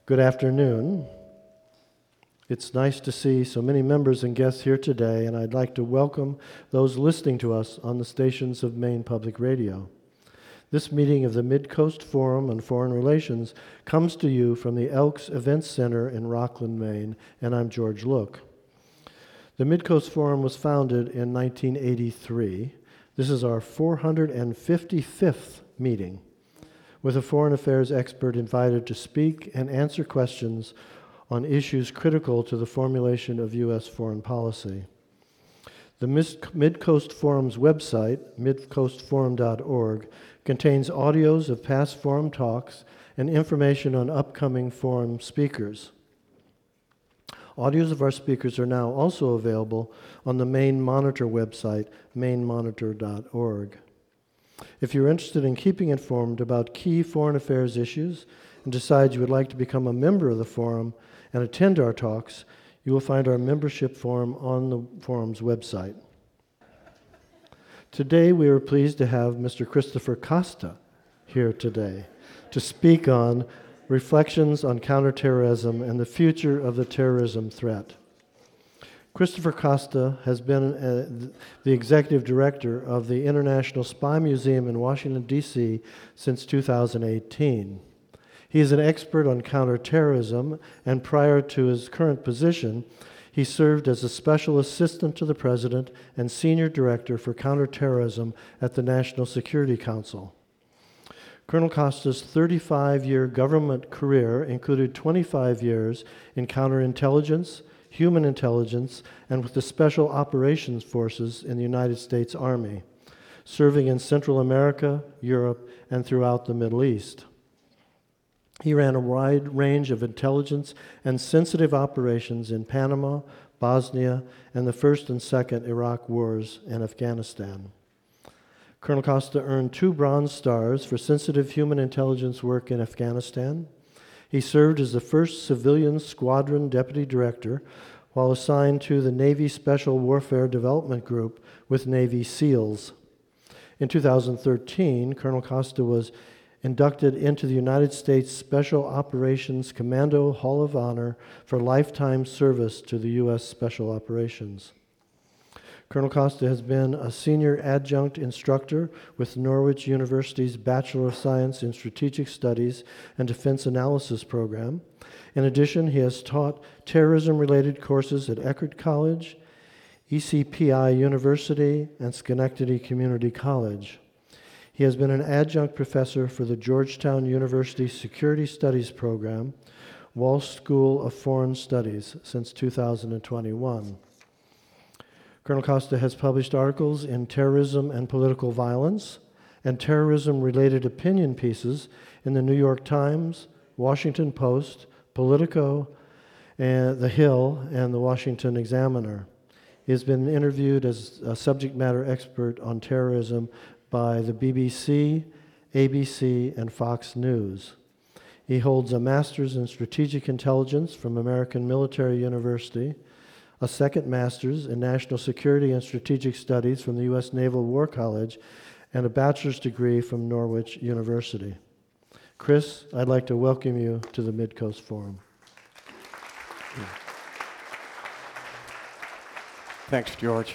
Good afternoon. It's nice to see so many members and guests here today, and I'd like to welcome those listening to us on the stations of Maine Public Radio. This meeting of the Mid-Coast Forum on Foreign Relations comes to you from the Elks Events Center in Rockland, Maine, and I'm George Look. The Mid-Coast Forum was founded in 1983. This is our 455th meeting, with a foreign affairs expert invited to speak and answer questions on issues critical to the formulation of U.S. foreign policy. The Mid-Coast Forum's website, midcoastforum.org, contains audios of past forum talks and information on upcoming forum speakers. Audios of our speakers are now also available on the Maine Monitor website, mainemonitor.org. If you're interested in keeping informed about key foreign affairs issues and decide you would like to become a member of the forum and attend our talks, you will find our membership form on the forum's website. Today, we are pleased to have Mr. Christopher Costa here today to speak on reflections on counterterrorism and the future of the terrorism threat. Christopher Costa has been the executive director of the International Spy Museum in Washington, D.C. since 2018. He is an expert on counterterrorism, and prior to his current position, he served as a special assistant to the president and senior director for counterterrorism at the National Security Council. Colonel Costa's 35-year government career included 25 years in counterintelligence, human intelligence, and with the Special Operations Forces in the United States Army, serving in Central America, Europe, and throughout the Middle East. He ran a wide range of intelligence and sensitive operations in Panama, Bosnia, and the First and Second Iraq Wars and Afghanistan. Colonel Costa earned 2 Bronze Stars for sensitive human intelligence work in Afghanistan. He served as the first civilian squadron deputy director while assigned to the Navy Special Warfare Development Group with Navy SEALs. In 2013, Colonel Costa was inducted into the United States Special Operations Commando Hall of Honor for lifetime service to the U.S. Special Operations. Colonel Costa has been a senior adjunct instructor with Norwich University's Bachelor of Science in Strategic Studies and Defense Analysis program. In addition, he has taught terrorism-related courses at Eckerd College, ECPI University, and Schenectady Community College. He has been an adjunct professor for the Georgetown University Security Studies program, Walsh School of Foreign Studies, since 2021. Colonel Costa has published articles in Terrorism and Political Violence and terrorism-related opinion pieces in the New York Times, Washington Post, Politico, and The Hill, and the Washington Examiner. He has been interviewed as a subject matter expert on terrorism by the BBC, ABC, and Fox News. He holds a master's in strategic intelligence from American Military University, a second master's in national security and strategic studies from the U.S. Naval War College, and a bachelor's degree from Norwich University. Chris, I'd like to welcome you to the Mid-Coast Forum. Thanks, George.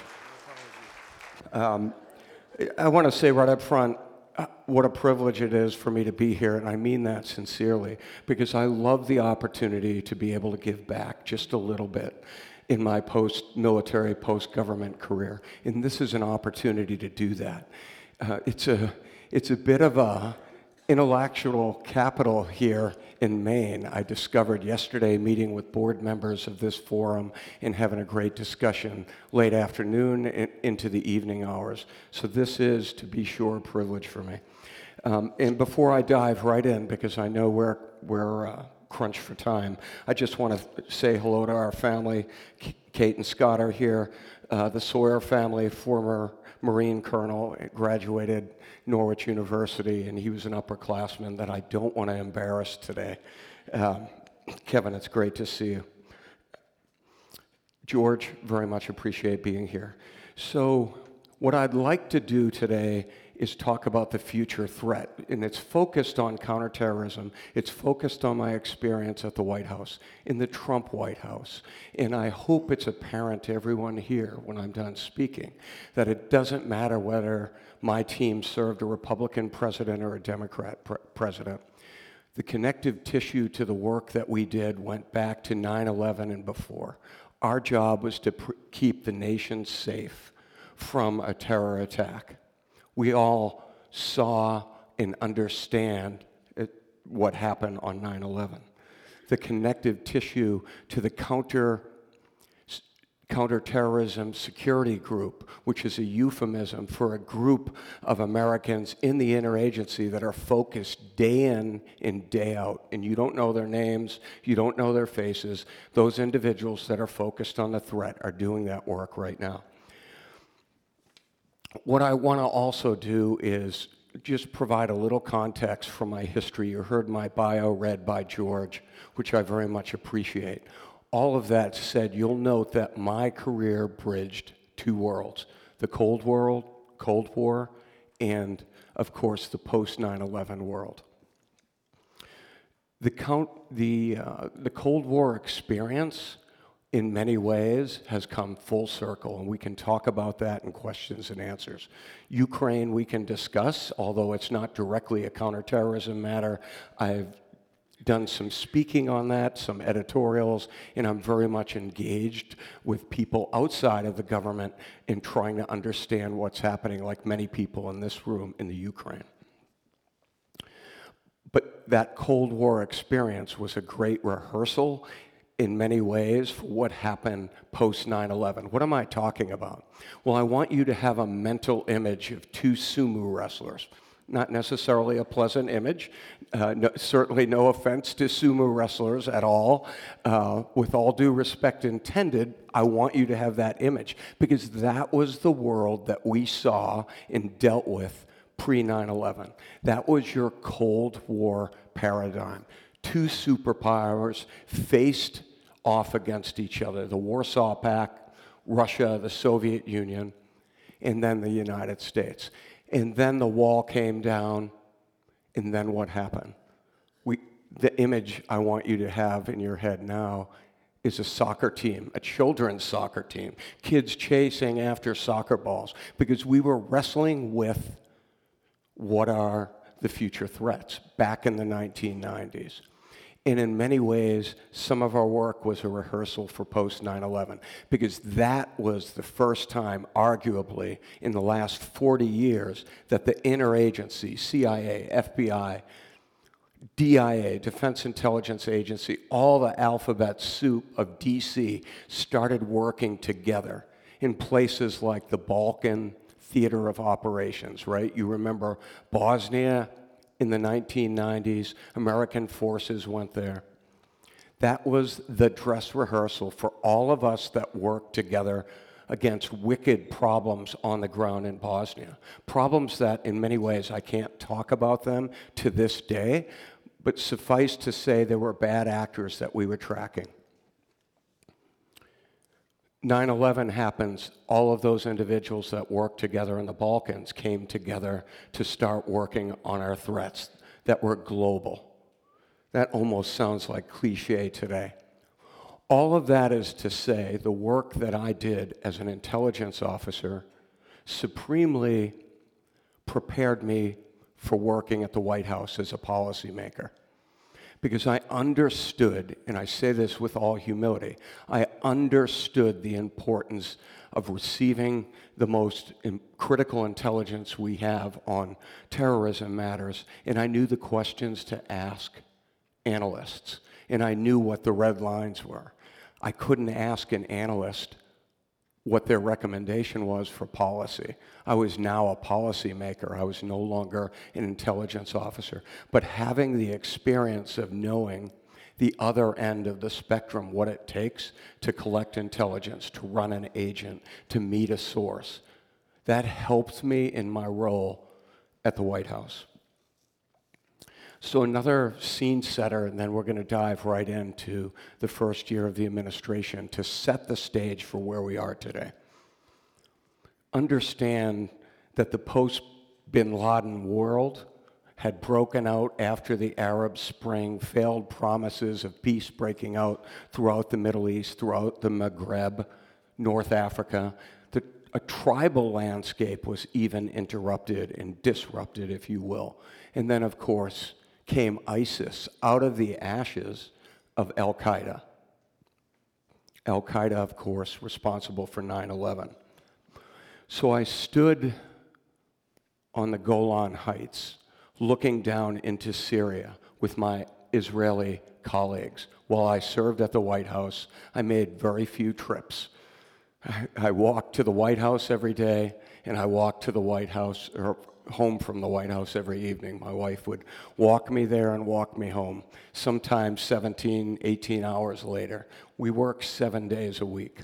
I want to say right up front what a privilege it is for me to be here, and I mean that sincerely, because I love the opportunity to be able to give back just a little bit in my post-military, post-government career, and this is an opportunity to do that. It's a bit of a intellectual capital here in Maine. I discovered yesterday meeting with board members of this forum and having a great discussion late afternoon into the evening hours. So this is, to be sure, a privilege for me. And before I dive right in, because I know we're crunched for time, I just want to say hello to our family. Kate and Scott are here. The Sawyer family, former Marine colonel, graduated Norwich University, and he was an upperclassman that I don't want to embarrass today. Kevin, it's great to see you. George, very much appreciate being here. So what I'd like to do today is talk about the future threat. And it's focused on counterterrorism. It's focused on my experience at the White House, in the Trump White House. And I hope it's apparent to everyone here when I'm done speaking that it doesn't matter whether my team served a Republican president or a Democrat president. The connective tissue to the work that we did went back to 9/11 and before. Our job was to keep the nation safe from a terror attack. We all saw and understand what happened on 9/11. The connective tissue to the counterterrorism security group, which is a euphemism for a group of Americans in the interagency that are focused day in and day out. And you don't know their names, you don't know their faces. Those individuals that are focused on the threat are doing that work right now. What I want to also do is just provide a little context from my history. You heard my bio read by George, which I very much appreciate. All of that said, you'll note that my career bridged two worlds, the Cold War, and of course the post-9/11 world. The Cold War experience in many ways has come full circle, and we can talk about that in questions and answers. Ukraine we can discuss, although it's not directly a counterterrorism matter. I've done some speaking on that, some editorials, and I'm very much engaged with people outside of the government in trying to understand what's happening, like many people in this room, in the Ukraine. But that Cold War experience was a great rehearsal in many ways for what happened post 9/11. What am I talking about? Well, I want you to have a mental image of two sumo wrestlers. Not necessarily a pleasant image, certainly no offense to sumo wrestlers at all. With all due respect intended, I want you to have that image because that was the world that we saw and dealt with pre-9/11. That was your Cold War paradigm. Two superpowers faced off against each other, the Warsaw Pact, Russia, the Soviet Union, and then the United States. And then the wall came down, and then what happened? The image I want you to have in your head now is a soccer team, a children's soccer team, kids chasing after soccer balls, because we were wrestling with what are the future threats back in the 1990s. And in many ways, some of our work was a rehearsal for post-9/11, because that was the first time, arguably, in the last 40 years, that the interagency, CIA, FBI, DIA, Defense Intelligence Agency, all the alphabet soup of DC started working together in places like the Balkan theater of operations, right? You remember Bosnia in the 1990s, American forces went there. That was the dress rehearsal for all of us that worked together against wicked problems on the ground in Bosnia. Problems that, in many ways, I can't talk about them to this day, but suffice to say there were bad actors that we were tracking. 9/11 happens, all of those individuals that worked together in the Balkans came together to start working on our threats that were global. That almost sounds like cliche today. All of that is to say the work that I did as an intelligence officer supremely prepared me for working at the White House as a policymaker. Because I understood, and I say this with all humility, I understood the importance of receiving the most critical intelligence we have on terrorism matters, and I knew the questions to ask analysts, and I knew what the red lines were. I couldn't ask an analyst what their recommendation was for policy. I was now a policymaker. I was no longer an intelligence officer. But having the experience of knowing the other end of the spectrum, what it takes to collect intelligence, to run an agent, to meet a source, that helped me in my role at the White House. So another scene setter, and then we're going to dive right into the first year of the administration to set the stage for where we are today. Understand that the bin Laden world had broken out after the Arab Spring, failed promises of peace breaking out throughout the Middle East, throughout the Maghreb, North Africa. A tribal landscape was even interrupted and disrupted, if you will. And then, of course, came ISIS out of the ashes of Al-Qaeda. Al-Qaeda, of course, responsible for 9/11. So I stood on the Golan Heights, looking down into Syria with my Israeli colleagues. While I served at the White House, I made very few trips. I walked to the White House every day, and I walked to the White House, or home from the White House every evening. My wife would walk me there and walk me home, sometimes 17, 18 hours later. We worked 7 days a week.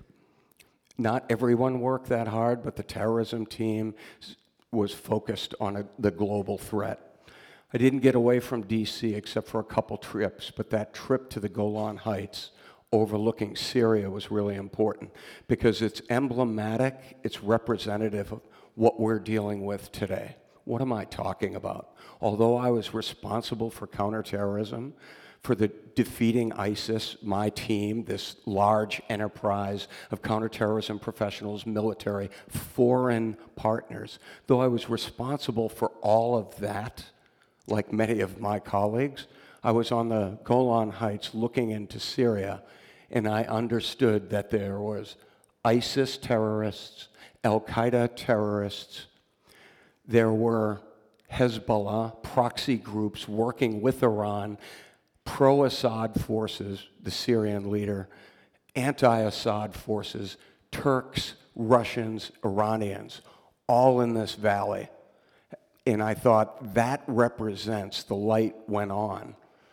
Not everyone worked that hard, but the terrorism team was focused on the global threat. I didn't get away from D.C. except for a couple trips, but that trip to the Golan Heights overlooking Syria was really important because it's emblematic, it's representative of what we're dealing with today. What am I talking about? Although I was responsible for counterterrorism, for the defeating ISIS, my team, this large enterprise of counterterrorism professionals, military, foreign partners, though I was responsible for all of that, like many of my colleagues, I was on the Golan Heights looking into Syria, and I understood that there was ISIS terrorists, Al-Qaeda terrorists, there were Hezbollah proxy groups working with Iran, pro-Assad forces, the Syrian leader, anti-Assad forces, Turks, Russians, Iranians, all in this valley. And I thought that represents, the light went on.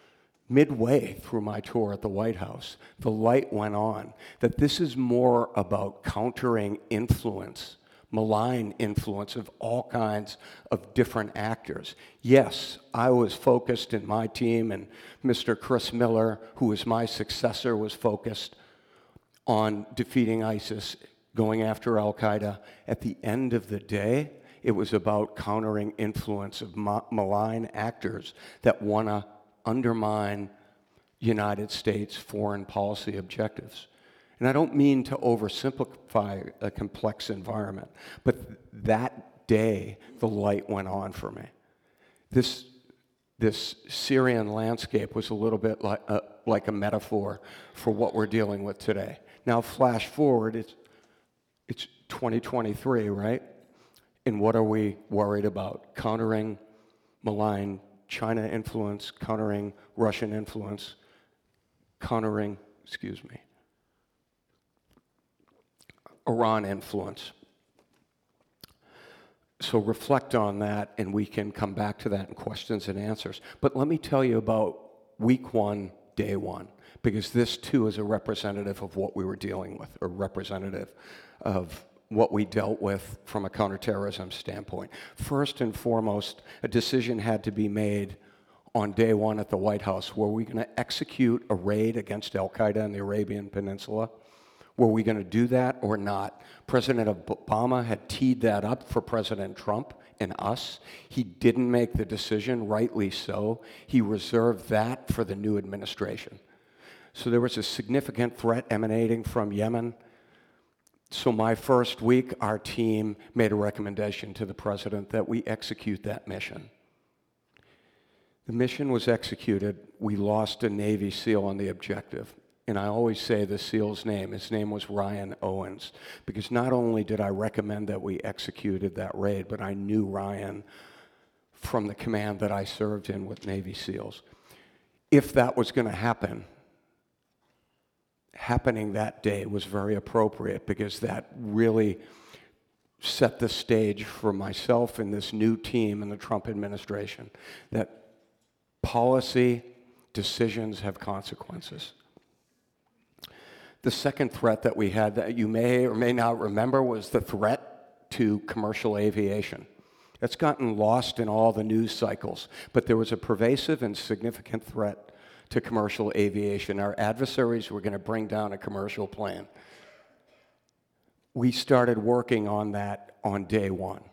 Midway through my tour at the White House, the light went on that this is more about countering influence, malign influence of all kinds of different actors. Yes, I was focused in my team, and Mr. Chris Miller, who was my successor, was focused on defeating ISIS, going after Al-Qaeda. At the end of the day, it was about countering influence of malign actors that want to undermine United States foreign policy objectives. And I don't mean to oversimplify a complex environment, but that day, the light went on for me. This Syrian landscape was a little bit like a metaphor for what we're dealing with today. Now, flash forward, it's 2023, right? And what are we worried about? Countering malign China influence, countering Russian influence, countering, Iran influence. So reflect on that, and we can come back to that in questions and answers. But let me tell you about week one, day one, because this too is a representative of what we were dealing with, or representative of what we dealt with from a counterterrorism standpoint. First and foremost, a decision had to be made on day one at the White House. Were we going to execute a raid against Al-Qaeda in the Arabian Peninsula? Were we going to do that or not? President Obama had teed that up for President Trump and us. He didn't make the decision, rightly so. He reserved that for the new administration. So there was a significant threat emanating from Yemen. So my first week, our team made a recommendation to the president that we execute that mission. The mission was executed. We lost a Navy SEAL on the objective. And I always say the SEAL's name. His name was Ryan Owens, because not only did I recommend that we executed that raid, but I knew Ryan from the command that I served in with Navy SEALs. If that was going to happen, happening that day was very appropriate, because that really set the stage for myself and this new team in the Trump administration, that policy decisions have consequences. The second threat that we had that you may or may not remember was the threat to commercial aviation. That's gotten lost in all the news cycles, but there was a pervasive and significant threat to commercial aviation. Our adversaries were going to bring down a commercial plane. We started working on that on day one.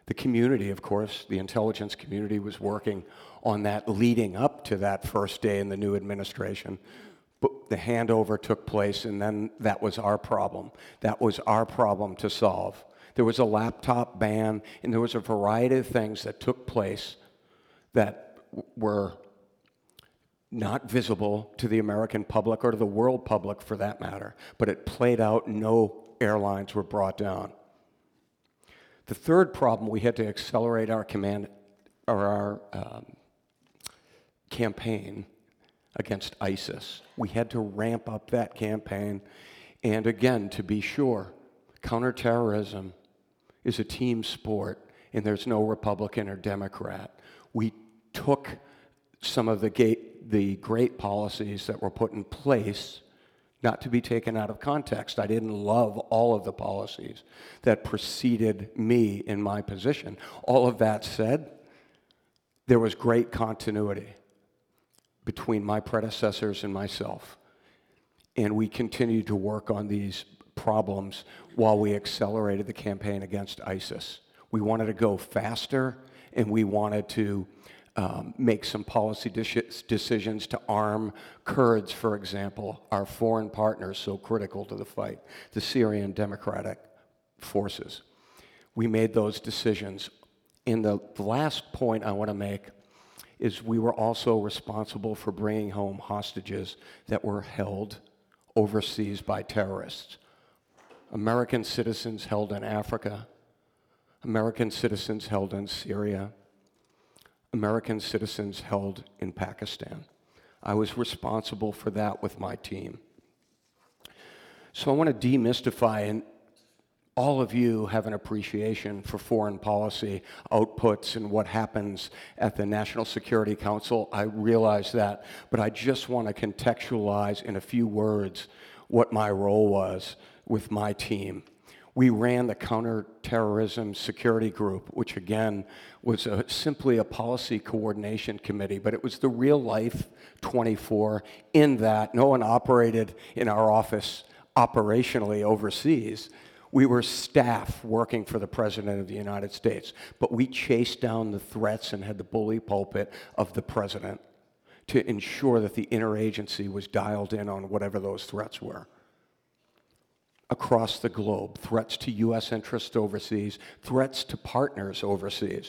The community, of course, the intelligence community was working on that leading up to that first day in the new administration. But the handover took place, and then that was our problem. That was our problem to solve. There was a laptop ban, and there was a variety of things that took place that were not visible to the American public or to the world public for that matter, but it played out and no airlines were brought down. The third problem, we had to accelerate our campaign against ISIS. We had to ramp up that campaign, and again, to be sure, counterterrorism is a team sport, and there's no Republican or Democrat. We took some of the great policies that were put in place, not to be taken out of context. I didn't love all of the policies that preceded me in my position. All of that said, there was great continuity between my predecessors and myself. And we continued to work on these problems while we accelerated the campaign against ISIS. We wanted to go faster, and we wanted to make some policy decisions to arm Kurds, for example, our foreign partners so critical to the fight, the Syrian Democratic Forces. We made those decisions. And the last point I want to make is we were also responsible for bringing home hostages that were held overseas by terrorists. American citizens held in Africa, American citizens held in Syria, American citizens held in Pakistan. I was responsible for that with my team. So I want to demystify, and all of you have an appreciation for foreign policy outputs and what happens at the National Security Council. I realize that, but I just want to contextualize in a few words what my role was with my team. We ran the Counterterrorism Security Group, which again was simply a policy coordination committee, but it was the real life 24 in that no one operated in our office operationally overseas. We were staff working for the President of the United States, but we chased down the threats and had the bully pulpit of the President to ensure that the interagency was dialed in on whatever those threats were. Across the globe, threats to U.S. interests overseas, threats to partners overseas.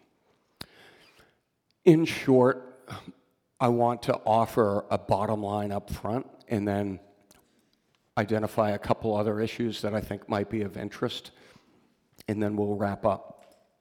In short, I want to offer a bottom line up front and then identify a couple other issues that I think might be of interest, and then we'll wrap up.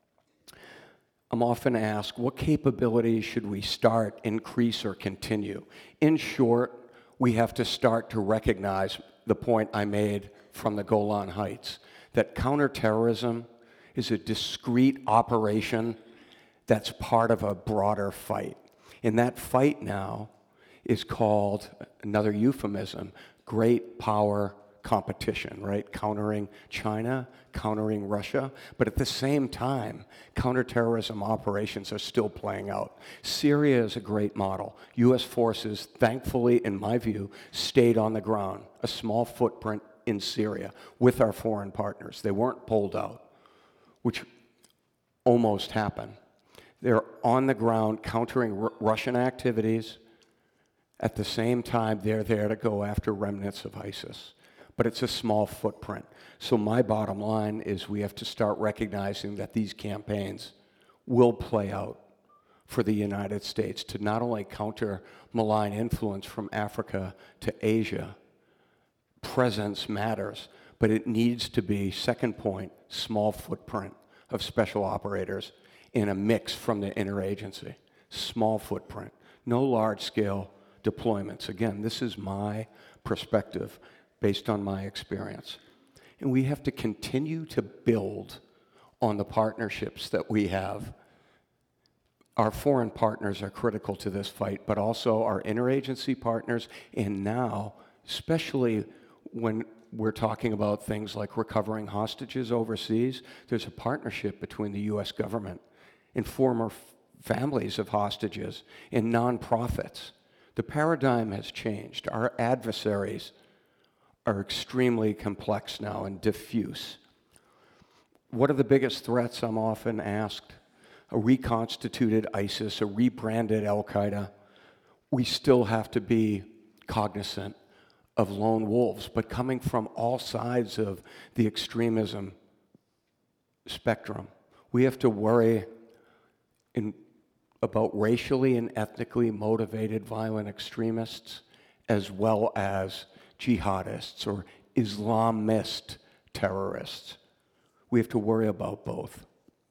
I'm often asked, what capabilities should we start, increase, or continue? In short, we have to start to recognize the point I made from the Golan Heights, that counterterrorism is a discrete operation that's part of a broader fight. And that fight now is called, another euphemism, great power competition, right? Countering China, countering Russia, but at the same time, counterterrorism operations are still playing out. Syria is a great model. U.S. forces, thankfully, in my view, stayed on the ground, a small footprint in Syria with our foreign partners. They weren't pulled out, which almost happened. They're on the ground countering Russian activities. At the same time, they're there to go after remnants of ISIS. But it's a small footprint. So my bottom line is we have to start recognizing that these campaigns will play out for the United States to not only counter malign influence from Africa to Asia. Presence matters, but it needs to be, second point, small footprint of special operators in a mix from the interagency. Small footprint, no large-scale deployments. Again, this is my perspective based on my experience. And we have to continue to build on the partnerships that we have. Our foreign partners are critical to this fight, but also our interagency partners, and now, especially when we're talking about things like recovering hostages overseas, there's a partnership between the U.S. government and former families of hostages and nonprofits. The paradigm has changed. Our adversaries are extremely complex now and diffuse. What are the biggest threats? I'm often asked. A reconstituted ISIS, a rebranded Al-Qaeda. We still have to be cognizant of lone wolves, but coming from all sides of the extremism spectrum. We have to worry about racially and ethnically motivated violent extremists, as well as jihadists or Islamist terrorists. We have to worry about both.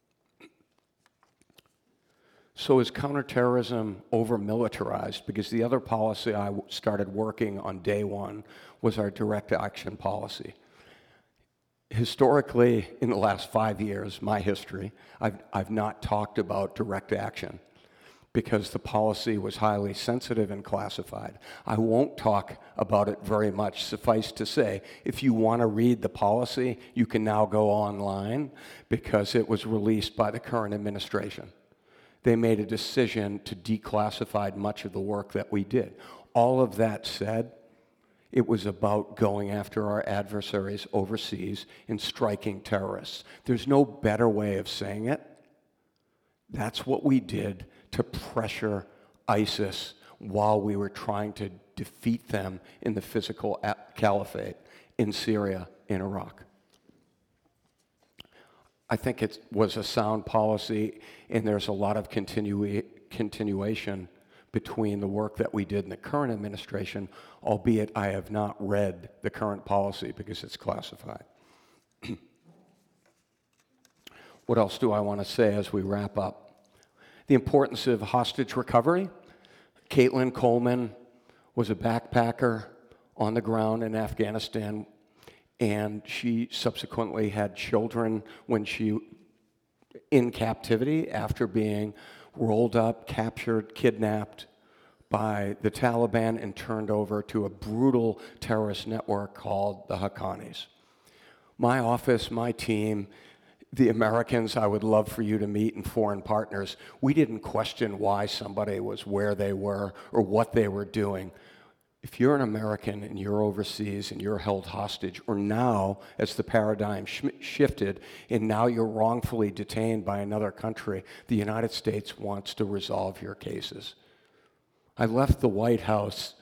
So is counterterrorism over-militarized? Because the other policy I started working on day one was our direct action policy. Historically, in the last 5 years, my history, I've not talked about direct action because the policy was highly sensitive and classified. I won't talk about it very much. Suffice to say, if you want to read the policy, you can now go online because it was released by the current administration. They made a decision to declassify much of the work that we did. All of that said, it was about going after our adversaries overseas and striking terrorists. There's no better way of saying it. That's what we did to pressure ISIS while we were trying to defeat them in the physical caliphate in Syria, in Iraq. I think it was a sound policy, and there's a lot of continuation between the work that we did in the current administration, albeit I have not read the current policy because it's classified. What else do I want to say as we wrap up? The importance of hostage recovery. Caitlin Coleman was a backpacker on the ground in Afghanistan, and she subsequently had children when she in captivity after being rolled up, captured, kidnapped by the Taliban and turned over to a brutal terrorist network called the Haqqanis. My office, my team, the Americans I would love for you to meet and foreign partners, we didn't question why somebody was where they were or what they were doing. If you're an American and you're overseas and you're held hostage, or now, as the paradigm shifted, and now you're wrongfully detained by another country, the United States wants to resolve your cases. I left the White House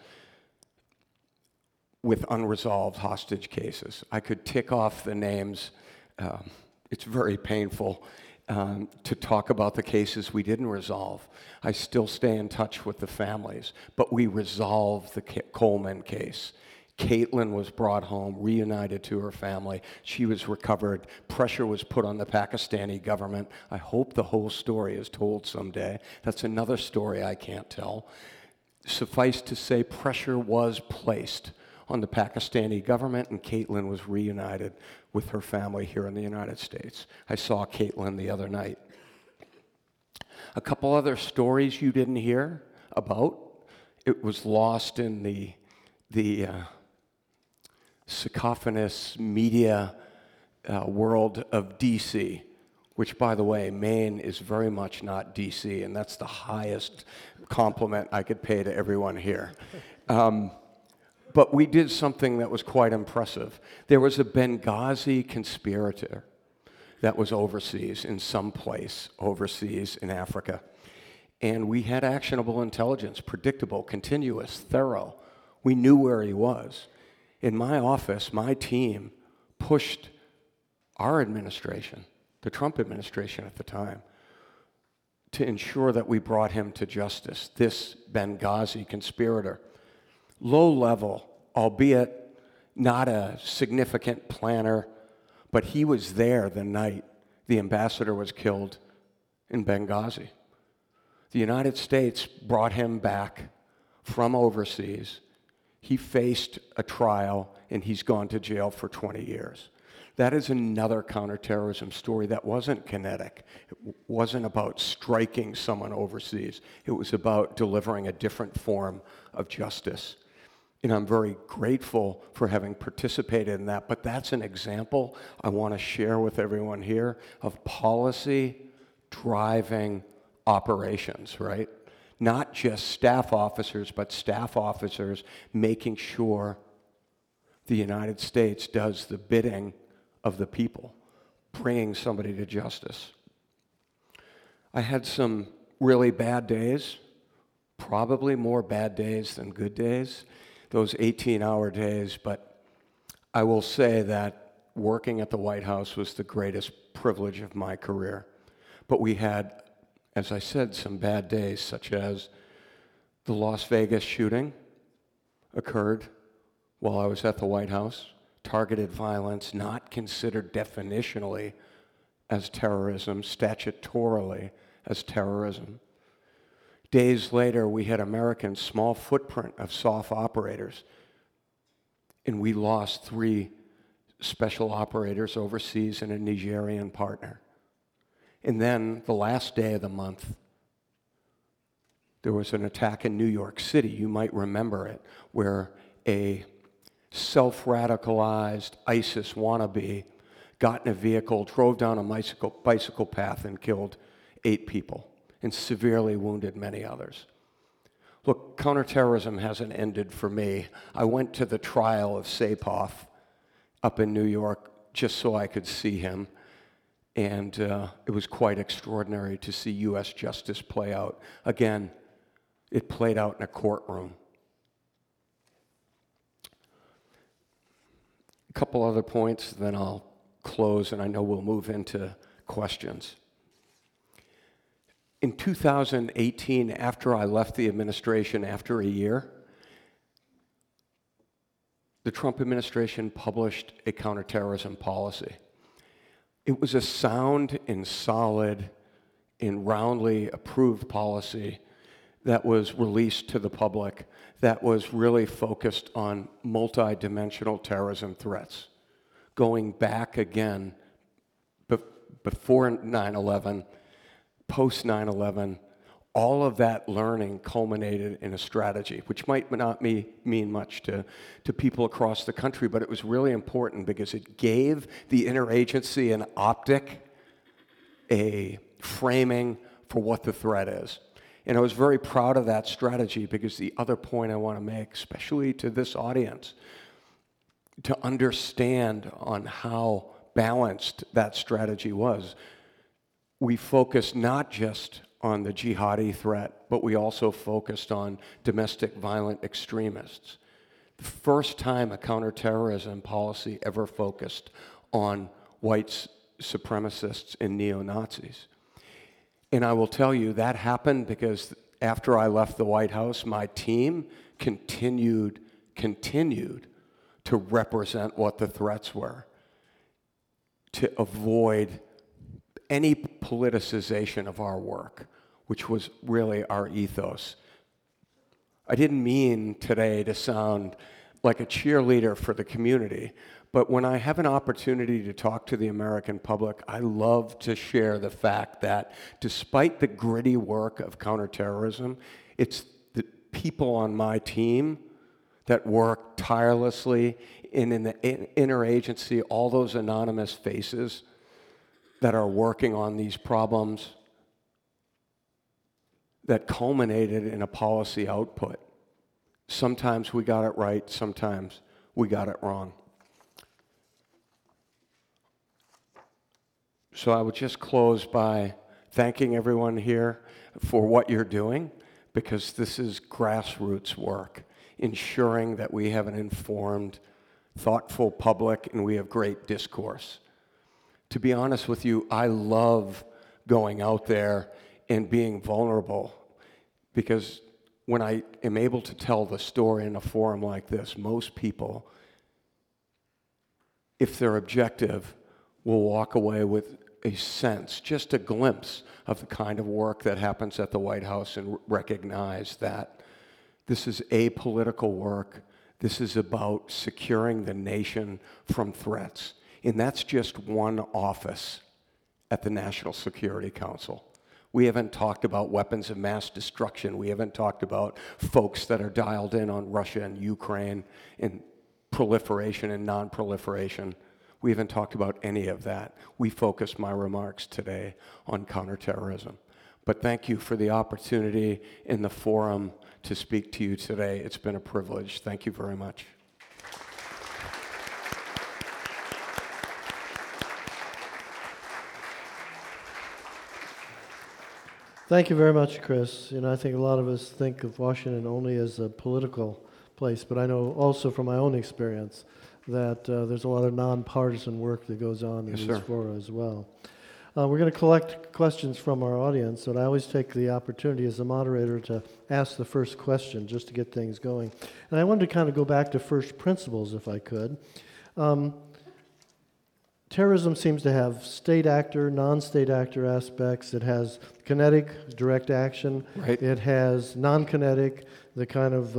with unresolved hostage cases. I could tick off the names. It's very painful to talk about the cases we didn't resolve. I still stay in touch with the families, but we resolved the Coleman case. Caitlin was brought home, reunited to her family. She was recovered. Pressure was put on the Pakistani government. I hope the whole story is told someday. That's another story I can't tell. Suffice to say, pressure was placed on the Pakistani government, and Caitlin was reunited with her family here in the United States. I saw Caitlin the other night. A couple other stories you didn't hear about. It was lost in the cacophonous media world of D.C., which, by the way, Maine is very much not D.C., and that's the highest compliment I could pay to everyone here. But we did something that was quite impressive. There was a Benghazi conspirator that was overseas, in some place overseas in Africa. And we had actionable intelligence, predictable, continuous, thorough. We knew where he was. In my office, my team pushed our administration, the Trump administration at the time, to ensure that we brought him to justice, this Benghazi conspirator. Low level, albeit not a significant planner, but he was there the night the ambassador was killed in Benghazi. The United States brought him back from overseas. He faced a trial, and he's gone to jail for 20 years. That is another counterterrorism story that wasn't kinetic. It wasn't about striking someone overseas. It was about delivering a different form of justice. And I'm very grateful for having participated in that, but that's an example I want to share with everyone here of policy driving operations, right? Not just staff officers, but staff officers making sure the United States does the bidding of the people. bringing somebody to justice. I had some really bad days, probably more bad days than good days, those 18-hour days, but I will say that working at the White House was the greatest privilege of my career. But we had, as I said, some bad days, such as the Las Vegas shooting occurred while I was at the White House. Targeted violence, not considered definitionally as terrorism, statutorily as terrorism. Days later, we had Americans' small footprint of SOF operators, and we lost 3 special operators overseas and a Nigerian partner. And then the last day of the month, there was an attack in New York City, you might remember it, where a self-radicalized ISIS wannabe got in a vehicle, drove down a bicycle path and killed 8 people and severely wounded many others. Look, counterterrorism hasn't ended for me. I went to the trial of Sapoff up in New York just so I could see him, and it was quite extraordinary to see U.S. justice play out. Again, it played out in a courtroom. A couple other points, then I'll close, and I know we'll move into questions. In 2018, after I left the administration after a year, the Trump administration published a counterterrorism policy. It was a sound and solid and roundly approved policy that was released to the public that was really focused on multidimensional terrorism threats. Going back again, before 9/11, post 9/11, all of that learning culminated in a strategy, which might not mean much to people across the country, but it was really important because it gave the interagency an optic, a framing for what the threat is. And I was very proud of that strategy because the other point I want to make, especially to this audience, to understand on how balanced that strategy was. We focused not just on the jihadi threat, but we also focused on domestic violent extremists. The first time a counterterrorism policy ever focused on white supremacists and neo-Nazis. And I will tell you, that happened because after I left the White House, my team continued to represent what the threats were, to avoid any politicization of our work, which was really our ethos. I didn't mean today to sound like a cheerleader for the community, but when I have an opportunity to talk to the American public, I love to share the fact that despite the gritty work of counterterrorism, it's the people on my team that work tirelessly in the interagency, all those anonymous faces that are working on these problems that culminated in a policy output. Sometimes we got it right, sometimes we got it wrong. So I would just close by thanking everyone here for what you're doing, because this is grassroots work, ensuring that we have an informed, thoughtful public and we have great discourse. To be honest with you, I love going out there and being vulnerable, because when I am able to tell the story in a forum like this, most people, if they're objective, will walk away with a sense, just a glimpse of the kind of work that happens at the White House and recognize that this is apolitical work. This is about securing the nation from threats. And that's just one office at the National Security Council. We haven't talked about weapons of mass destruction. We haven't talked about folks that are dialed in on Russia and Ukraine and proliferation and non-proliferation. We haven't talked about any of that. We focused my remarks today on counterterrorism. But thank you for the opportunity in the forum to speak to you today. It's been a privilege. Thank you very much. Thank you very much, Chris. I think a lot of us think of Washington only as a political place, but I know also from my own experience that there's a lot of nonpartisan work that goes on in Yes, these sir. fora as well. We're going to collect questions from our audience, and I always take the opportunity as a moderator to ask the first question just to get things going. And I wanted to kind of go back to first principles, if I could. Terrorism seems to have state actor, non-state actor aspects. It has kinetic, direct action. Right. It has non-kinetic, the kind of,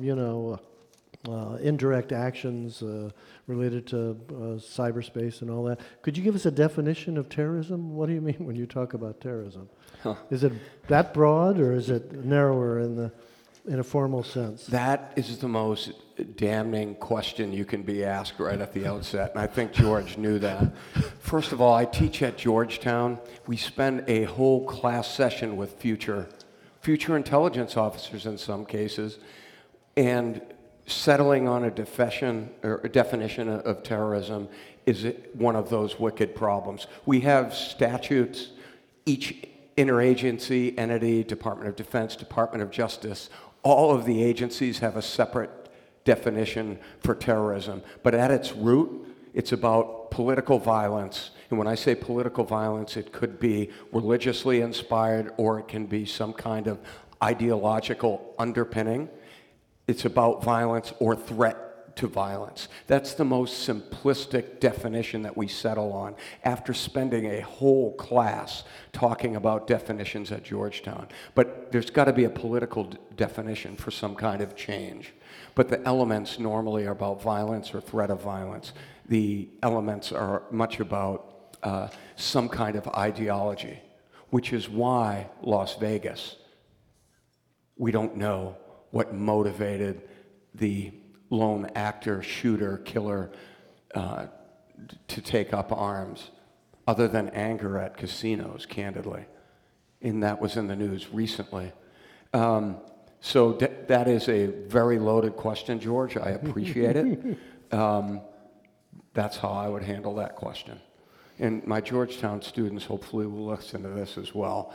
indirect actions related to cyberspace and all that. Could you give us a definition of terrorism? What do you mean when you talk about terrorism? Huh. Is it that broad, or is it narrower in a formal sense? That is the most damning question you can be asked right at the outset, and I think George knew that. First of all, I teach at Georgetown. We spend a whole class session with future intelligence officers in some cases, and settling on a definition of terrorism is one of those wicked problems. We have statutes, each interagency entity, Department of Defense, Department of Justice, all of the agencies have a separate definition for terrorism. But at its root, it's about political violence. And when I say political violence, it could be religiously inspired, or it can be some kind of ideological underpinning. It's about violence or threat to violence. That's the most simplistic definition that we settle on after spending a whole class talking about definitions at Georgetown. But there's got to be a political definition for some kind of change. But the elements normally are about violence or threat of violence. The elements are much about some kind of ideology, which is why Las Vegas, we don't know what motivated the lone actor, shooter, killer to take up arms, other than anger at casinos, candidly. And that was in the news recently. So that is a very loaded question, George. I appreciate it. That's how I would handle that question. And my Georgetown students hopefully will listen to this as well.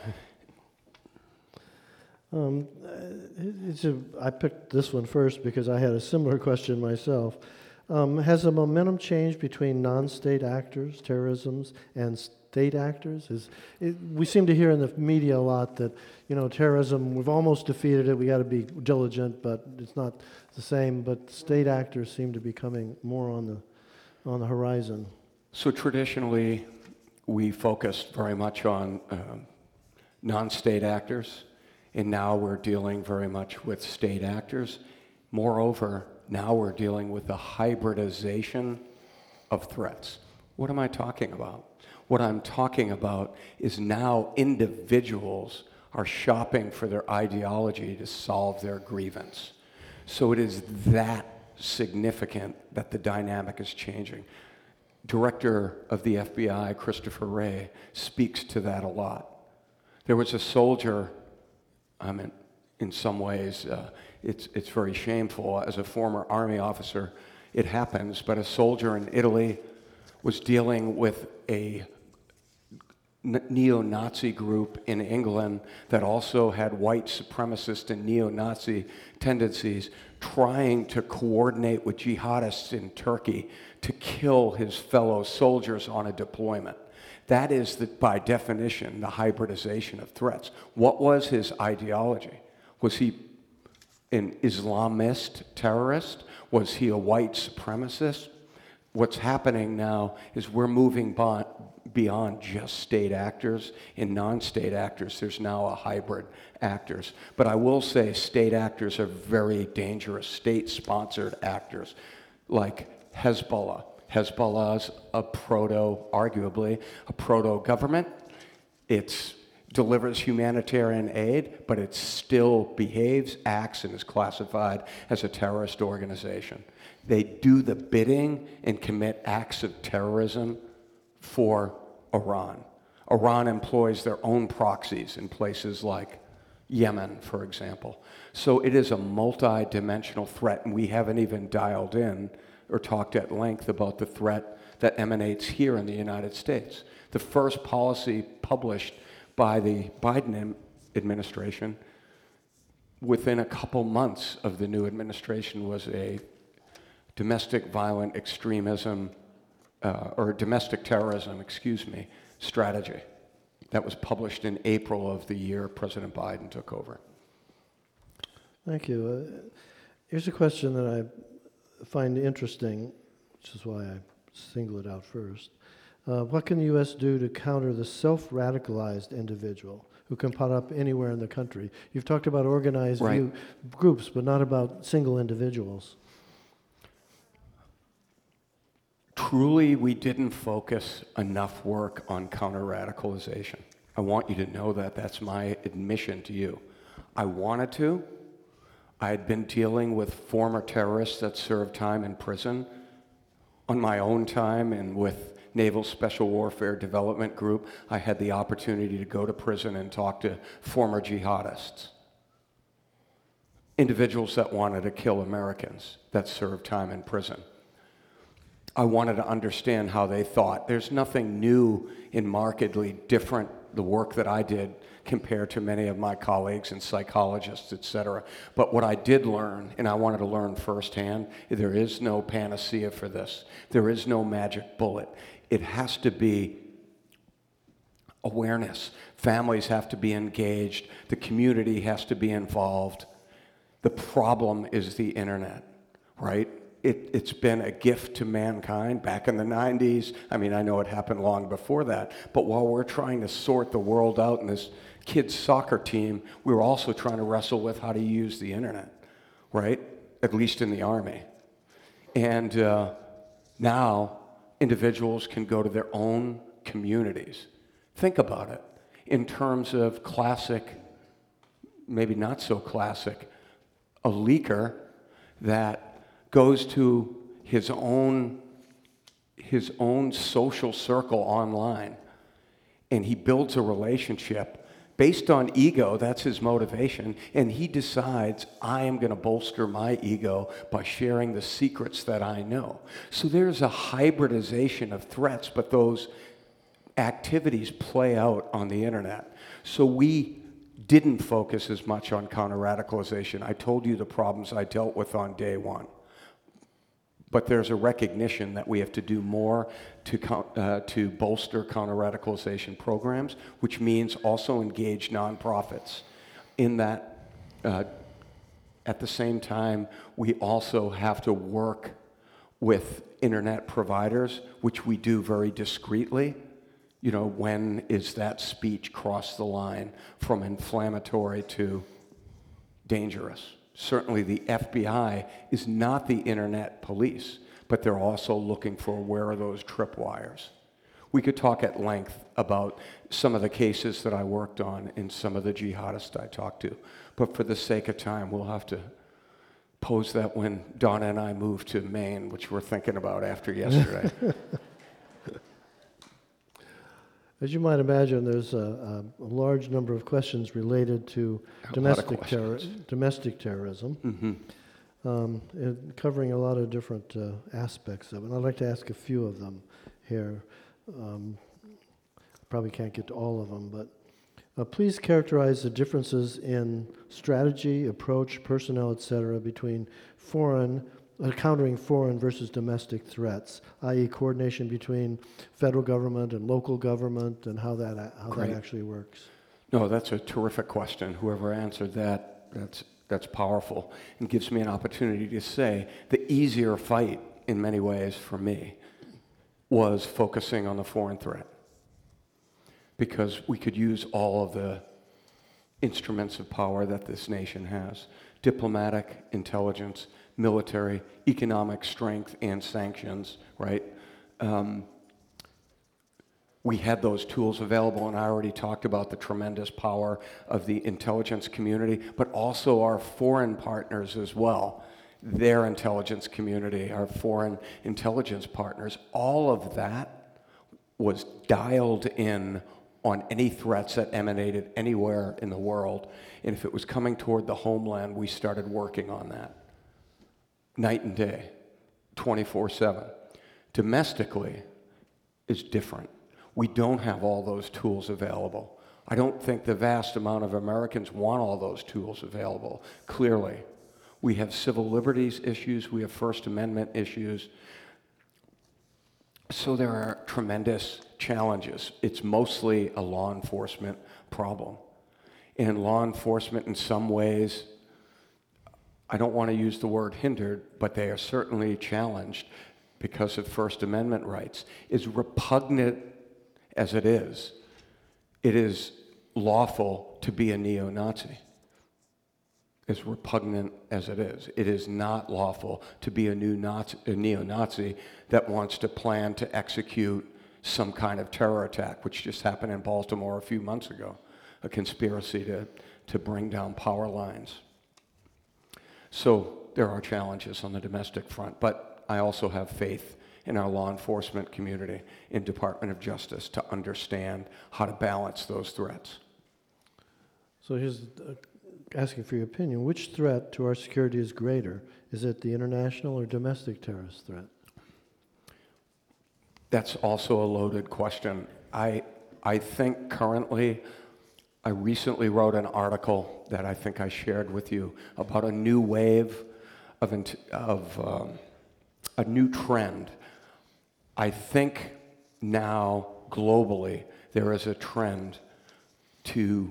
I picked this one first because I had a similar question myself. Has the momentum changed between non-state actors, terrorisms, and state actors? We seem to hear in the media a lot that, terrorism, we've almost defeated it, we got to be diligent, but it's not the same. But state actors seem to be coming more on the horizon. So traditionally, we focused very much on non-state actors. And now we're dealing very much with state actors. Moreover, now we're dealing with the hybridization of threats. What am I talking about? What I'm talking about is now individuals are shopping for their ideology to solve their grievance. So it is that significant that the dynamic is changing. Director of the FBI, Christopher Wray, speaks to that a lot. There was a soldier, in some ways, it's very shameful. As a former Army officer, it happens, but a soldier in Italy was dealing with a neo-Nazi group in England that also had white supremacist and neo-Nazi tendencies, trying to coordinate with jihadists in Turkey to kill his fellow soldiers on a deployment. That is, by definition, the hybridization of threats. What was his ideology? Was he an Islamist terrorist? Was he a white supremacist? What's happening now is we're moving beyond just state actors and non-state actors. There's now a hybrid actors. But I will say state actors are very dangerous, state-sponsored actors, like Hezbollah. Hezbollah's arguably a proto-government. It delivers humanitarian aid, but it still behaves, acts, and is classified as a terrorist organization. They do the bidding and commit acts of terrorism for Iran. Iran employs their own proxies in places like Yemen, for example. So it is a multi-dimensional threat, and we haven't even dialed in or talked at length about the threat that emanates here in the United States. The first policy published by the Biden administration. Within a couple months of the new administration was a domestic violent extremism, or domestic terrorism, strategy that was published in April of the year President Biden took over. Thank you. Here's a question that I find interesting, which is why I single it out first. What can the U.S. do to counter the self-radicalized individual who can pop up anywhere in the country? You've talked about organized groups, but not about single individuals. Truly, we didn't focus enough work on counter-radicalization. I want you to know that. That's my admission to you. I wanted to. I had been dealing with former terrorists that served time in prison on my own time, and with Naval Special Warfare Development Group, I had the opportunity to go to prison and talk to former jihadists, individuals that wanted to kill Americans that served time in prison. I wanted to understand how they thought. There's nothing new and markedly different, the work that I did, compared to many of my colleagues and psychologists, et cetera. But what I did learn, and I wanted to learn firsthand, there is no panacea for this. There is no magic bullet. It has to be awareness. Families have to be engaged. The community has to be involved. The problem is the internet, right? It's been a gift to mankind back in the 90s. I mean, I know it happened long before that. But while we're trying to sort the world out in this kids' soccer team, we were also trying to wrestle with how to use the internet, right? At least in the Army. And now individuals can go to their own communities. Think about it in terms of classic, maybe not so classic, a leaker that goes to his own social circle online, and he builds a relationship based on ego. That's his motivation, and he decides, I am going to bolster my ego by sharing the secrets that I know. So there's a hybridization of threats, but those activities play out on the internet. So we didn't focus as much on counter-radicalization. I told you the problems I dealt with on day one. But there's a recognition that we have to do more to bolster counter-radicalization programs, which means also engage nonprofits. In that, at the same time, we also have to work with internet providers, which we do very discreetly. You know, when is that speech cross the line from inflammatory to dangerous? Certainly the FBI is not the internet police, but they're also looking for where are those tripwires. We could talk at length about some of the cases that I worked on and some of the jihadists I talked to, but for the sake of time, we'll have to pose that when Donna and I move to Maine, which we're thinking about after yesterday. As you might imagine, there's a large number of questions related to domestic terrorism, covering a lot of different aspects of it. And I'd like to ask a few of them here. Probably can't get to all of them, but please characterize the differences in strategy, approach, personnel, etc., between countering foreign versus domestic threats, i.e. coordination between federal government and local government, and how that actually works. No, that's a terrific question. Whoever answered that, that's powerful, and gives me an opportunity to say the easier fight in many ways for me was focusing on the foreign threat, because we could use all of the instruments of power that this nation has: diplomatic, intelligence, military, economic strength, and sanctions, right? We had those tools available, and I already talked about the tremendous power of the intelligence community, but also our foreign partners as well. Their intelligence community, our foreign intelligence partners, all of that was dialed in on any threats that emanated anywhere in the world. And if it was coming toward the homeland, we started working on that. Night and day, 24/7. Domestically is different. We don't have all those tools available. I don't think the vast amount of Americans want all those tools available, clearly. We have civil liberties issues, we have First Amendment issues. So there are tremendous challenges. It's mostly a law enforcement problem. And law enforcement, in some ways, I don't want to use the word hindered, but they are certainly challenged because of First Amendment rights. As repugnant as it is lawful to be a neo-Nazi. As repugnant as it is not lawful to be a neo-Nazi that wants to plan to execute some kind of terror attack, which just happened in Baltimore a few months ago, a conspiracy to bring down power lines. So there are challenges on the domestic front, but I also have faith in our law enforcement community, in Department of Justice, to understand how to balance those threats. So here's asking for your opinion. Which threat to our security is greater? Is it the international or domestic terrorist threat? That's also a loaded question. I think currently, I recently wrote an article that I think I shared with you about a new wave of a new trend. I think now globally there is a trend to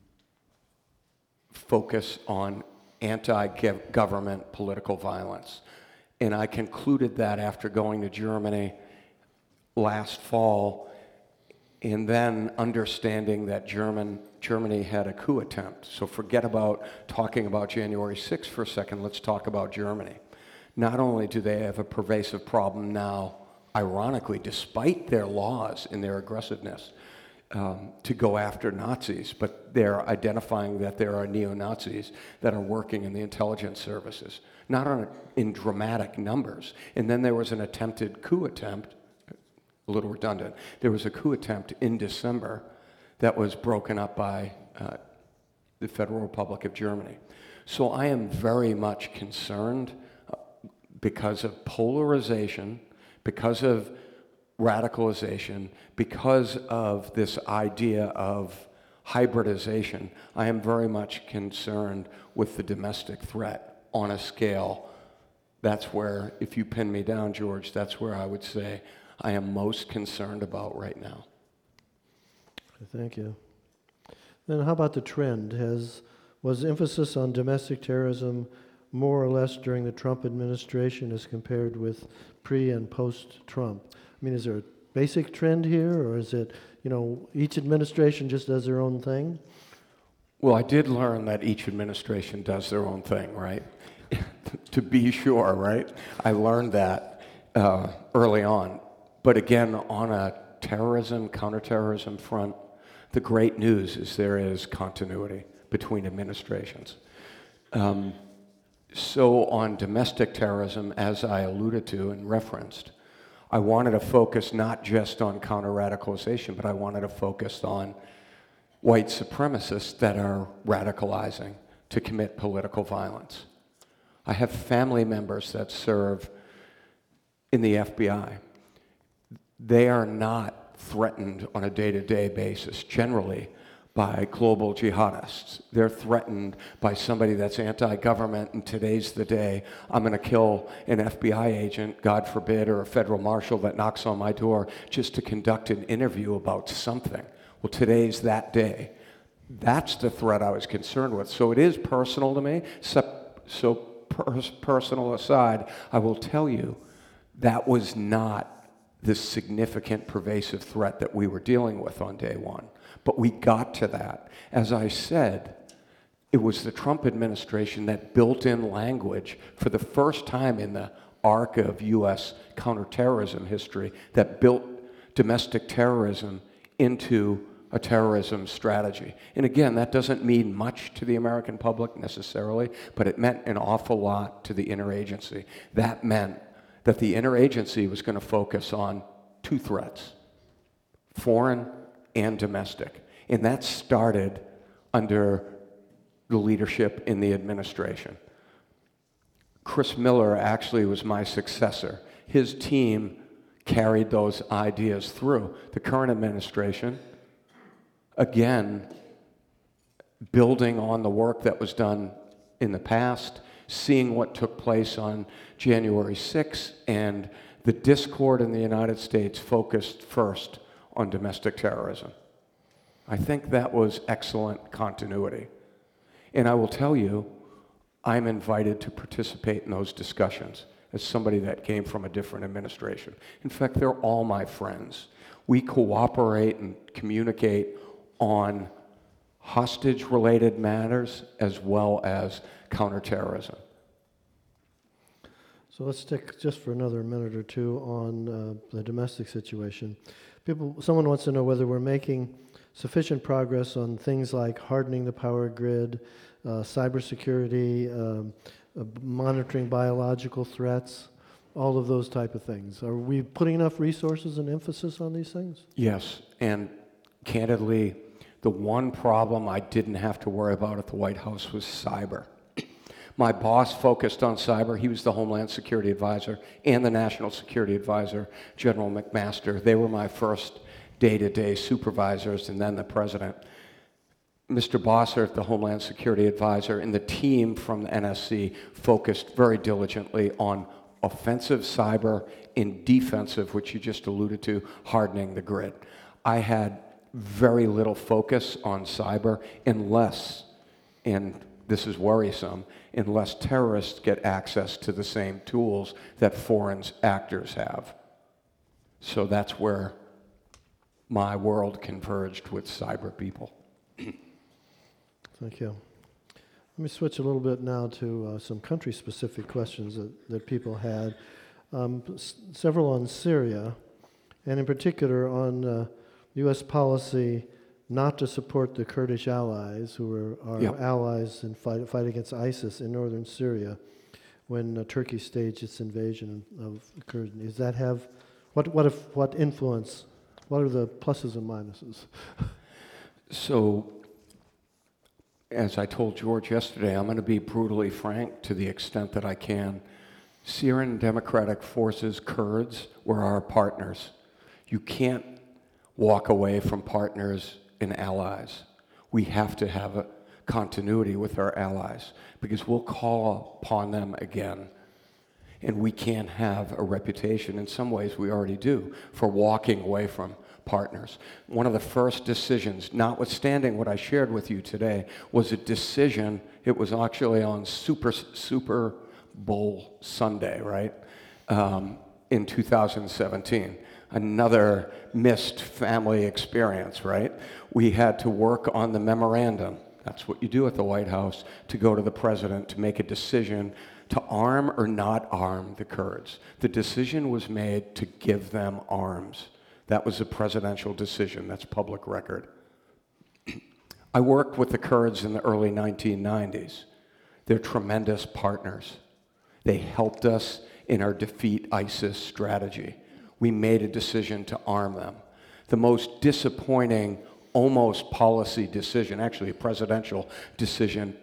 focus on anti-government political violence. And I concluded that after going to Germany last fall and then understanding that Germany had a coup attempt. So forget about talking about January 6th for a second, let's talk about Germany. Not only do they have a pervasive problem now, ironically, despite their laws and their aggressiveness, to go after Nazis, but they're identifying that there are neo-Nazis that are working in the intelligence services, not in dramatic numbers. And then there was an attempted coup attempt, a little redundant, there was a coup attempt in December that was broken up by the Federal Republic of Germany. So I am very much concerned because of polarization, because of radicalization, because of this idea of hybridization. I am very much concerned with the domestic threat on a scale. That's where, if you pin me down, George, that's where I would say I am most concerned about right now. Thank you. Then how about the trend? Was emphasis on domestic terrorism more or less during the Trump administration as compared with pre and post-Trump? I mean, is there a basic trend here, or is it, each administration just does their own thing? Well, I did learn that each administration does their own thing, right? To be sure, right? I learned that early on. But again, on a counterterrorism front, the great news is there is continuity between administrations. So on domestic terrorism, as I alluded to and referenced, I wanted to focus not just on counter-radicalization, but I wanted to focus on white supremacists that are radicalizing to commit political violence. I have family members that serve in the FBI. They are not threatened on a day-to-day basis, generally, by global jihadists. They're threatened by somebody that's anti-government, and today's the day I'm going to kill an FBI agent, God forbid, or a federal marshal that knocks on my door just to conduct an interview about something. Well, today's that day. That's the threat I was concerned with. So it is personal to me. Personal aside, I will tell you that was not the significant pervasive threat that we were dealing with on day one. But we got to that. As I said, it was the Trump administration that built in language for the first time in the arc of U.S. counterterrorism history that built domestic terrorism into a terrorism strategy. And again, that doesn't mean much to the American public necessarily, but it meant an awful lot to the interagency. That meant that the interagency was going to focus on two threats, foreign and domestic. And that started under the leadership in the administration. Chris Miller actually was my successor. His team carried those ideas through. The current administration, Again, building on the work that was done in the past, seeing what took place on January 6th, and the discord in the United States focused first on domestic terrorism. I think that was excellent continuity. And I will tell you, I'm invited to participate in those discussions as somebody that came from a different administration. In fact, they're all my friends. We cooperate and communicate on hostage-related matters as well as counterterrorism. So let's stick just for another minute or two on the domestic situation. Someone wants to know whether we're making sufficient progress on things like hardening the power grid, cybersecurity, monitoring biological threats, all of those type of things. Are we putting enough resources and emphasis on these things? Yes, and candidly, the one problem I didn't have to worry about at the White House was cyber. My boss focused on cyber. He was the Homeland Security Advisor and the National Security Advisor, General McMaster. They were my first day-to-day supervisors, and then the president. Mr. Bossert, the Homeland Security Advisor, and the team from the NSC focused very diligently on offensive cyber and defensive, which you just alluded to, hardening the grid. I had very little focus on cyber unless, and this is worrisome, unless terrorists get access to the same tools that foreign actors have. So that's where my world converged with cyber people. Thank you. Let me switch a little bit now to some country-specific questions that people had. Several on Syria, and in particular on U.S. policy not to support the Kurdish allies, who are our allies in fight against ISIS in northern Syria, when Turkey staged its invasion of Kurds. Does that have what influence? What are the pluses and minuses? So, as I told George yesterday, I'm going to be brutally frank to the extent that I can. Syrian Democratic Forces, Kurds, were our partners. You can't walk away from partners and allies. We have to have a continuity with our allies because we'll call upon them again. And we can't have a reputation, in some ways we already do, for walking away from partners. One of the first decisions, notwithstanding what I shared with you today, was a decision, it was actually on Super Bowl Sunday, right, in 2017. Another missed family experience, right? We had to work on the memorandum. That's what you do at the White House, to go to the president to make a decision to arm or not arm the Kurds. The decision was made to give them arms. That was a presidential decision. That's public record. I worked with the Kurds in the early 1990s. They're tremendous partners. They helped us in our defeat ISIS strategy. We made a decision to arm them. The most disappointing, almost policy decision, actually a presidential decision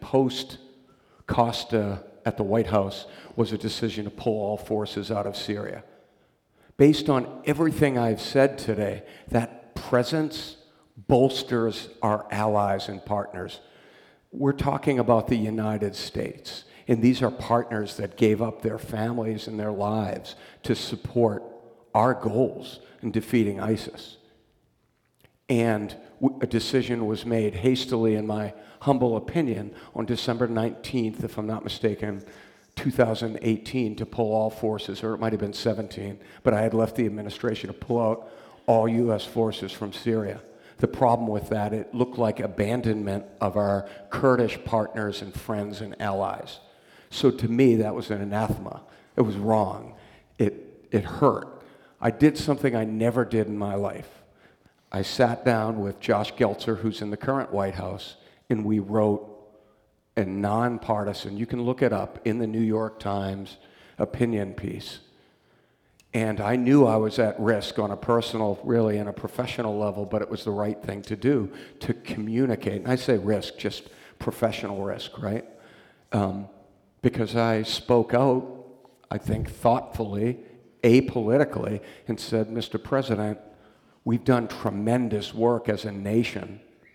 post-Costa at the White House, was a decision to pull all forces out of Syria. Based on everything I've said today, that presence bolsters our allies and partners. We're talking about the United States, and these are partners that gave up their families and their lives to support our goals in defeating ISIS. And a decision was made hastily, in my humble opinion, on December 19th, if I'm not mistaken, 2018, to pull all forces, or it might have been 17, but I had left the administration to pull out all U.S. forces from Syria. The problem with that, it looked like abandonment of our Kurdish partners and friends and allies. So to me, that was an anathema. It was wrong. It hurt. I did something I never did in my life. I sat down with Josh Geltzer, who's in the current White House, and we wrote a nonpartisan, you can look it up, in the New York Times opinion piece. And I knew I was at risk on a personal, really, and a professional level, but it was the right thing to do, to communicate. And I say risk, just professional risk, right? Because I spoke out, I think thoughtfully, apolitically, and said, Mr. President, we've done tremendous work as a nation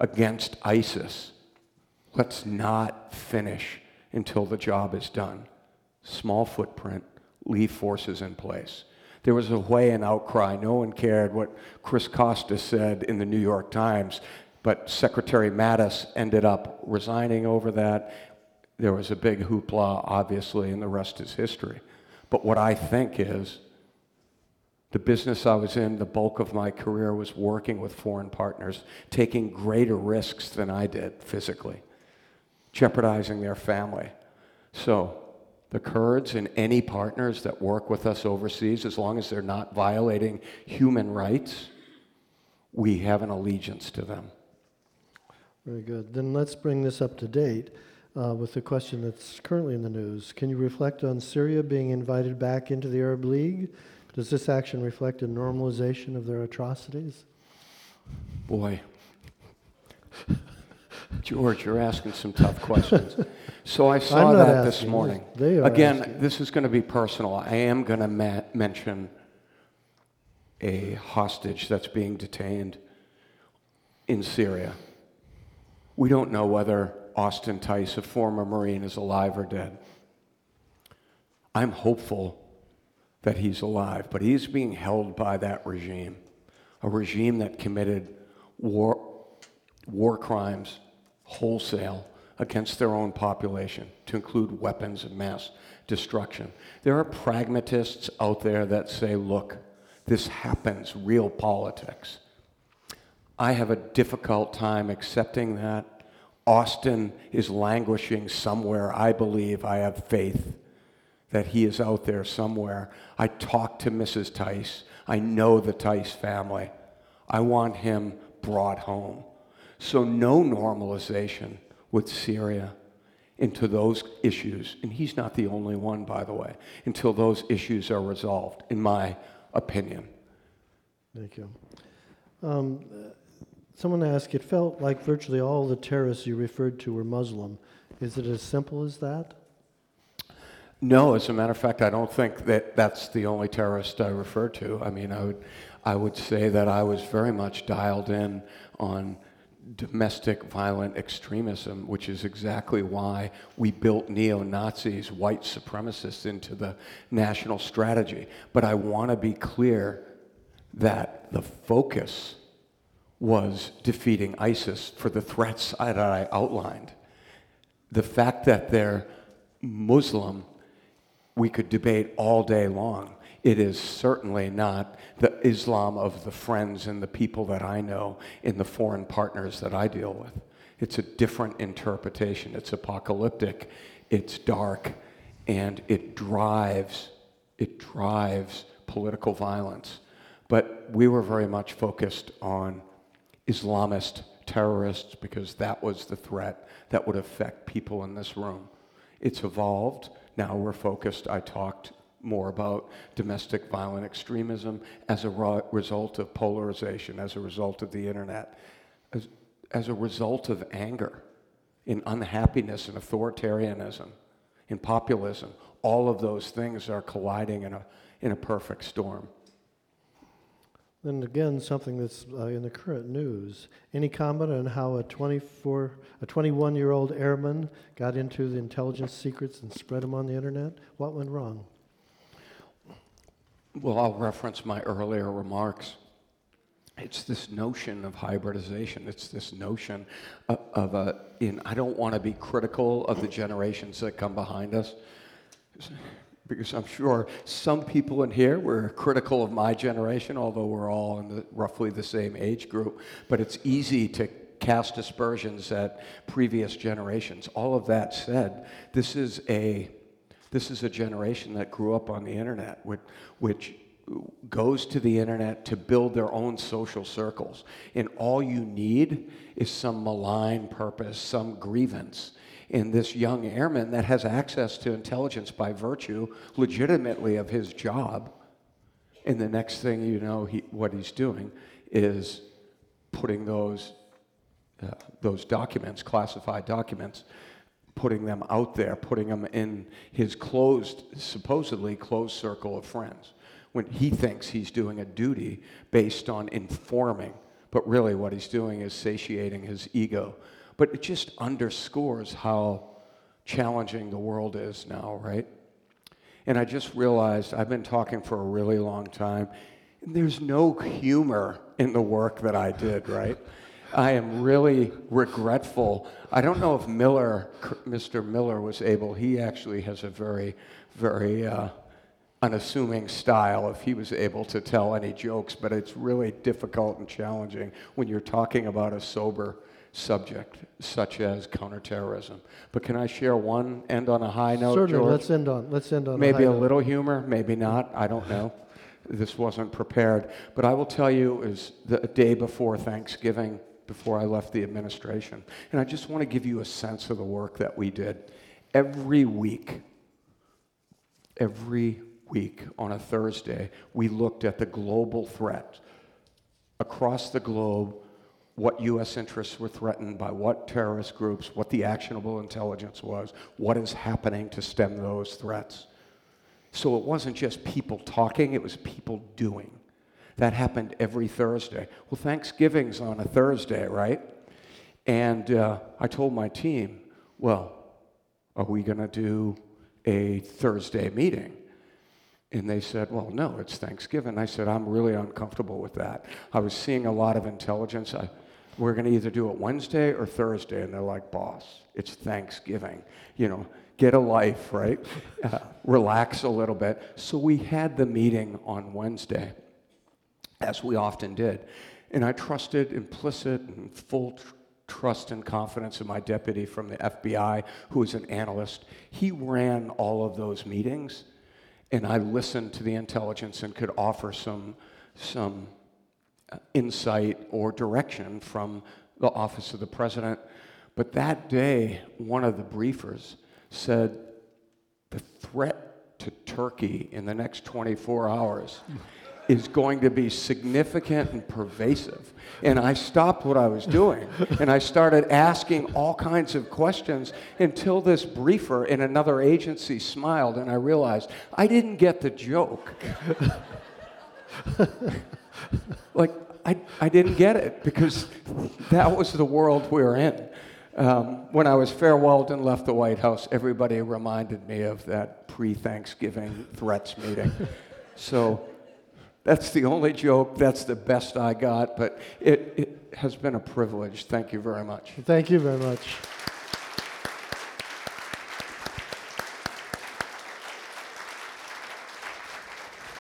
against ISIS. Let's not finish until the job is done. Small footprint, leave forces in place. There was a way and outcry. No one cared what Chris Costa said in the New York Times, but Secretary Mattis ended up resigning over that. There was a big hoopla, obviously, and the rest is history. But what I think is, the business I was in, the bulk of my career was working with foreign partners, taking greater risks than I did physically, jeopardizing their family. So the Kurds and any partners that work with us overseas, as long as they're not violating human rights, we have an allegiance to them. Very good. Then let's bring this up to date with the question that's currently in the news. Can you reflect on Syria being invited back into the Arab League? Does this action reflect a normalization of their atrocities? Boy, George, you're asking some tough questions. So I saw that this morning. Again, this is going to be personal. I am going to mention a hostage that's being detained in Syria. We don't know whether Austin Tice, a former Marine, is alive or dead. I'm hopeful that he's alive, but he's being held by that regime, a regime that committed war crimes wholesale against their own population, to include weapons of mass destruction. There are pragmatists out there that say, look, this happens, real politics. I have a difficult time accepting that. Austin is languishing somewhere. I believe, I have faith that he is out there somewhere. I talked to Mrs. Tice. I know the Tice family. I want him brought home. So no normalization with Syria into those issues, and he's not the only one, by the way, until those issues are resolved, in my opinion. Thank you. Someone asked, it felt like virtually all the terrorists you referred to were Muslim. Is it as simple as that? No, as a matter of fact, I don't think that that's the only terrorist I refer to. I mean, I would say that I was very much dialed in on domestic violent extremism, which is exactly why we built neo-Nazis, white supremacists, into the national strategy. But I want to be clear that the focus was defeating ISIS for the threats that I outlined. The fact that they're Muslim, we could debate all day long. It is certainly not the Islam of the friends and the people that I know and the foreign partners that I deal with. It's a different interpretation. It's apocalyptic, it's dark, and it drives political violence. But we were very much focused on Islamist terrorists because that was the threat that would affect people in this room. It's evolved. Now we're focused, I talked more about domestic violent extremism as a result of polarization, as a result of the internet, as a result of anger, in unhappiness and authoritarianism, in populism. All of those things are colliding in a perfect storm. Then again, something that's in the current news. Any comment on how a 21-year-old airman got into the intelligence secrets and spread them on the internet? What went wrong? Well, I'll reference my earlier remarks. It's this notion of hybridization. It's this notion I don't want to be critical of the generations that come behind us, because I'm sure some people in here were critical of my generation, although we're all in roughly the same age group. But it's easy to cast aspersions at previous generations. All of that said, this is a generation that grew up on the internet, which goes to the internet to build their own social circles. And all you need is some malign purpose, some grievance. And this young airman that has access to intelligence by virtue, legitimately, of his job, and the next thing you know, what he's doing is putting those documents, classified documents, putting them out there, putting them in his supposedly closed circle of friends, when he thinks he's doing a duty based on informing But really what he's doing is satiating his ego. But it just underscores how challenging the world is now, right? And I just realized I've been talking for a really long time, and there's no humor in the work that I did, right? I am really regretful. I don't know if Mr. Miller was able, he actually has a very, very unassuming style, if he was able to tell any jokes, but it's really difficult and challenging when you're talking about a sober subject, such as counterterrorism. But can I share one, end on a high note, Certainly, George? let's end on Maybe a a high note. little humor, maybe not, I don't know. This wasn't prepared. But I will tell you, it was the day before Thanksgiving, before I left the administration. And I just want to give you a sense of the work that we did. Every week on a Thursday, we looked at the global threat across the globe, what U.S. interests were threatened by what terrorist groups, what the actionable intelligence was, what is happening to stem those threats. So it wasn't just people talking, it was people doing. That happened every Thursday. Well, Thanksgiving's on a Thursday, right? And I told my team, well, are we going to do a Thursday meeting? And they said, well, no, it's Thanksgiving. I said, I'm really uncomfortable with that. I was seeing a lot of intelligence. We're going to either do it Wednesday or Thursday. And they're like, boss, it's Thanksgiving. You know, get a life, right? Relax a little bit. So we had the meeting on Wednesday, as we often did. And I trusted implicit and full trust and confidence in my deputy from the FBI, who is an analyst. He ran all of those meetings, and I listened to the intelligence and could offer some insight or direction from the Office of the President. But that day, one of the briefers said, the threat to Turkey in the next 24 hours is going to be significant and pervasive. And I stopped what I was doing, and I started asking all kinds of questions until this briefer in another agency smiled, and I realized I didn't get the joke. Like, I didn't get it, because that was the world we were in. When I was farewelled and left the White House, everybody reminded me of that pre-Thanksgiving threats meeting. So that's the only joke. That's the best I got, but it has been a privilege. Thank you very much. Thank you very much.